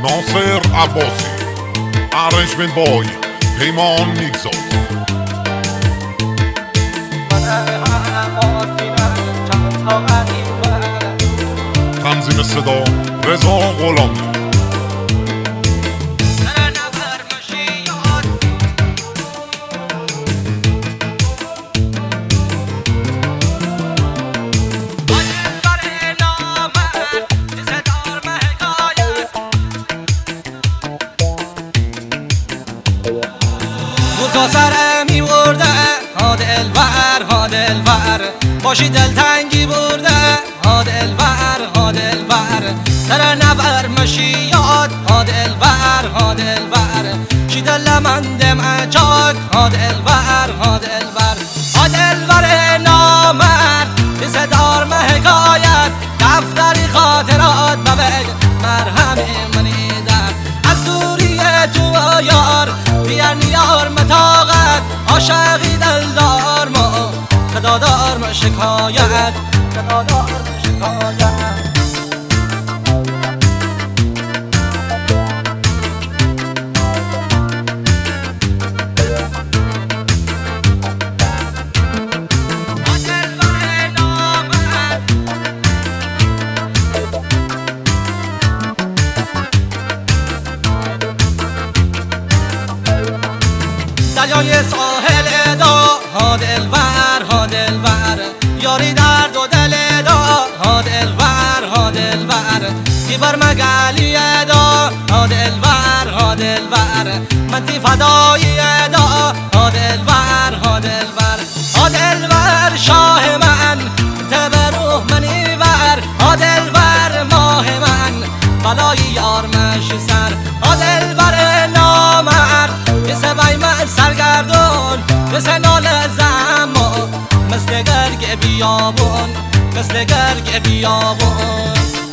ناصر عباسی، ارنجمنت بای پیمان نیکزاد. تنظیم صدا رضا غلامی. تا سر می برده ها دلبر ها دلبر، باشی دلتنگی برده ها دلبر ها دلبر، سر نبر مشیاد ها دلبر ها دلبر، چی دل من دم جاد ها دلبر ها دلبر. ها دلبر نامرد قصه دار حکایت، دفتری خاطرات ببگ مرهم منی در از دوری تو یار بیان یار متاقت، عاشقی دلدار ما خدادار ما شکایت، خدادار ما شکایت. دریای ساحل دا ها دلبر ها دلبر، یاری درد و دل دا ها دلبر ها دلبر، دیبر مگلی دا ها دلبر ها دلبر، منتی فدایی دا ها دلبر ها دلبر. ها دلبر شاه من تب روح منی ور، ها دلبر ماه من بلای یار مشی سر، ها دلبر نامرد قصه بیمه سرگردون، قصه نال زمان مثل گرگ بیابون، مثل گرگ بیابون.